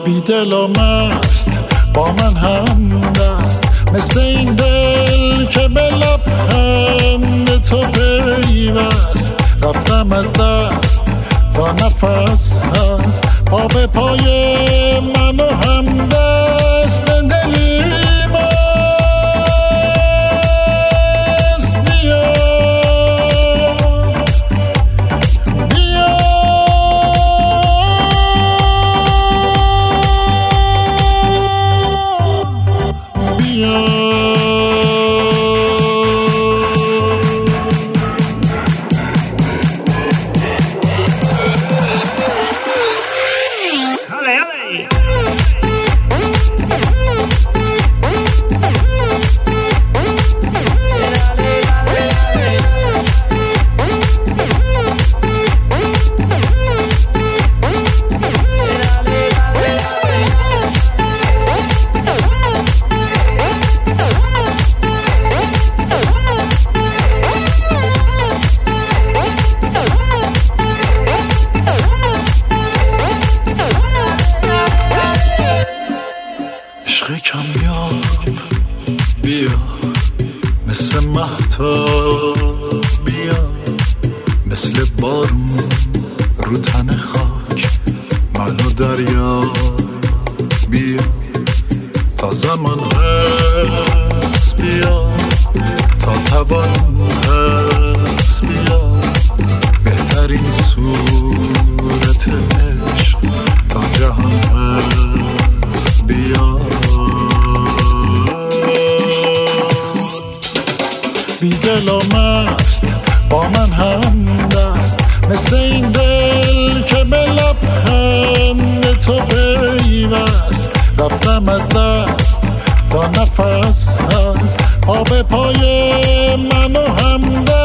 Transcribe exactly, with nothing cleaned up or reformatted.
بی دل و مست با من هم دست، مثل این دل که به لبخند تو پیوست. رفتم از دست تا نفس هست، پا به پای من و هم دست دلی مست. بیا بیا بیا کمیاب. بیا مثل مهتاب، بیا مثل بارون رو تن خاک منو دریا. بیا تا زمان هست، بیا تا توان هست، بیا بهترین صورت عشق تا جهان هست. بیا بی دل و مست با من هم دست، مثل این دل که به لبخند تو پیوست. رفتم از دست تا نفس هست، پا به پای من و هم دست.